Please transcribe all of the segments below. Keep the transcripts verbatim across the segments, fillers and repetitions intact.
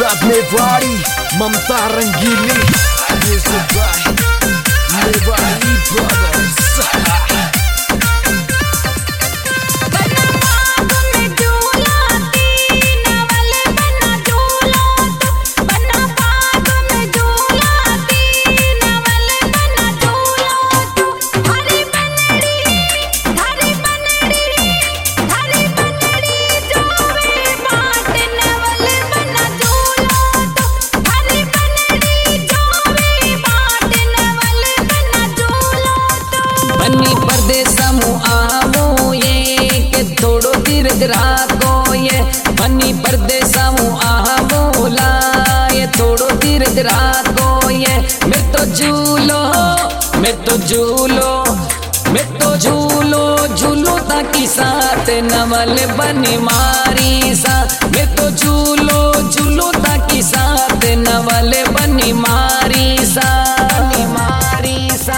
Love Mevali, Mamta Rangili, music by Mevali Brothers. बनी परदेसमु आवो ये के थोड़ो तीर्थ राखो ये बनी परदेसमु आवो ला ये थोड़ो तीर्थ राखो ये मैं तो झूलो मैं तो झूलो मैं तो झूलो झूलो ताकि साथ नवल बनी मारी सा मैं तो झूलो झूलो ताकि साथ नवल बनी मारी सा बनी मारी सा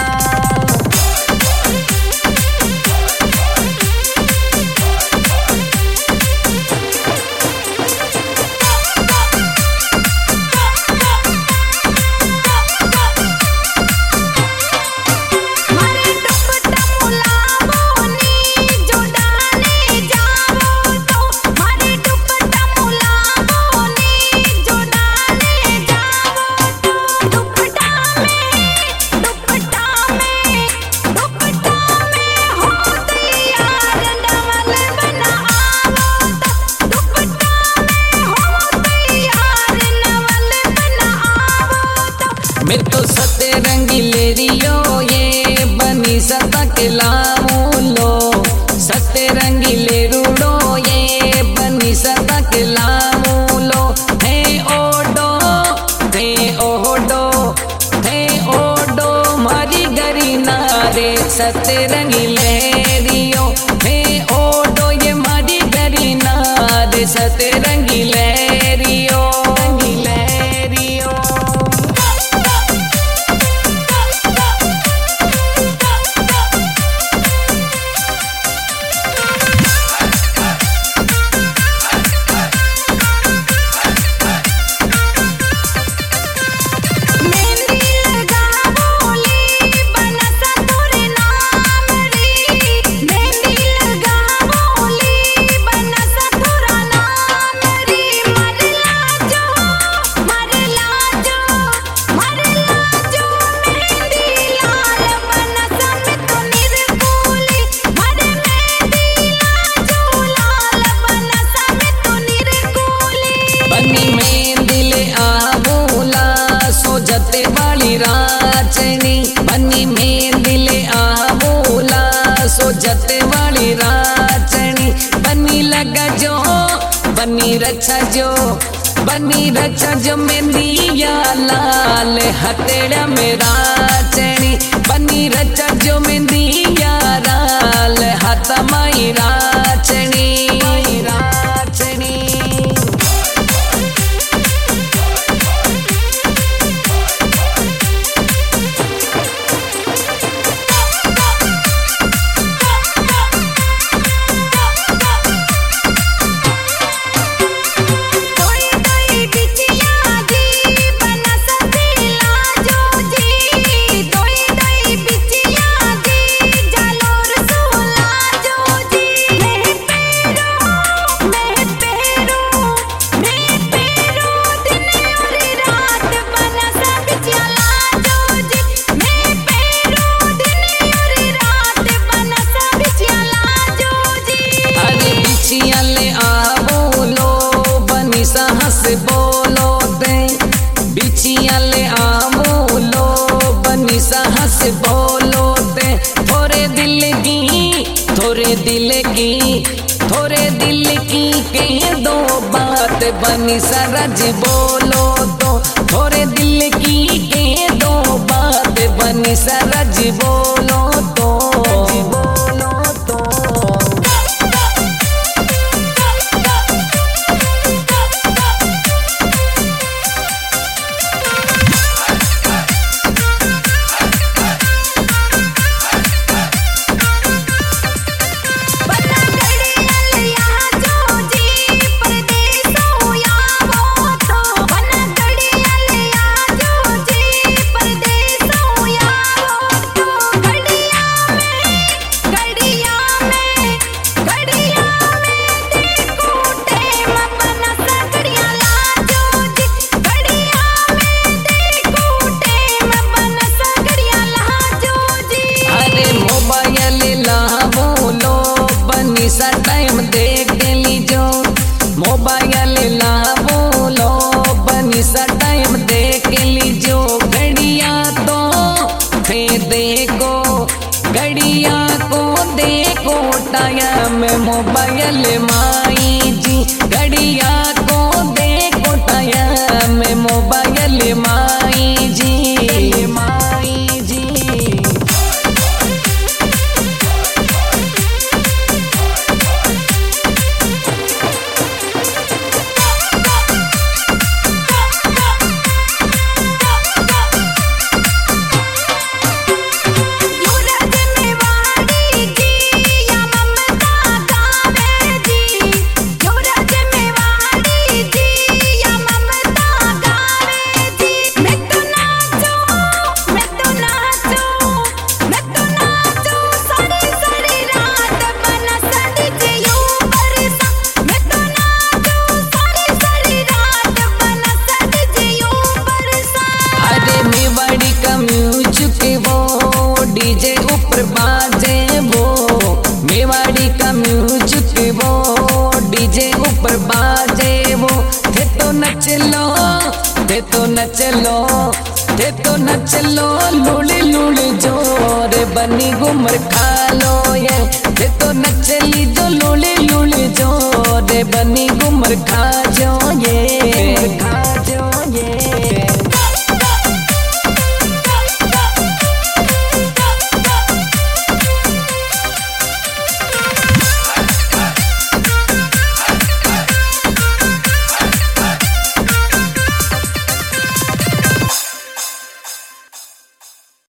मैं तो सते रंगी ले रियो ये बनी सता के लामू लो सते रंगी ले रूडो ये बनी सता के लामू लो हे ओडो हे ओडो हे ओडो मारी गरी नारे सते रंगी ले रियो हे ओडो ये मारी गरी नारे सते रंगी ले रियो रंगी ले रियो जते वाली राचनी बनी में दिले आबोला सो जते वाली राचनी बनी लगा जो बनी रचा जो बनी रचा जो मेहंदिया लाल हथेड़ा में राचनी बनी रचा जो मेहंदिया लाल हाथ माई राचनी राचनी बोलो दे बिचिया ले आमूलो बनी साहस बोलो दे थोरे दिल की थोरे दिल की थोरे दिल की कह दो बात बनी सरज बोलो तो थोरे दिल की कह दो बात बनी सरज बोलो तो बोलो तो बना गड़िया जो जी परदेसो या वो तो सा टाइम देख लीजो मोबाइल ला बोलो बनी सा टाइम देख लीजो घड़िया तो फे देखो घड़िया को देखो टाइम मोबाइल माई जी घड़िया को देखो टाइम मोबाइल माई जी माई जी डीजे ऊपर बाजे वो मेवाड़ी का म्यूजिक वो डीजे ऊपर बाजे वो थे तो नच लो थे तो नच लो थे तो नच लो लूली लूली जोर बनी घूमर खा लो ये थे तो नच ली जो लूली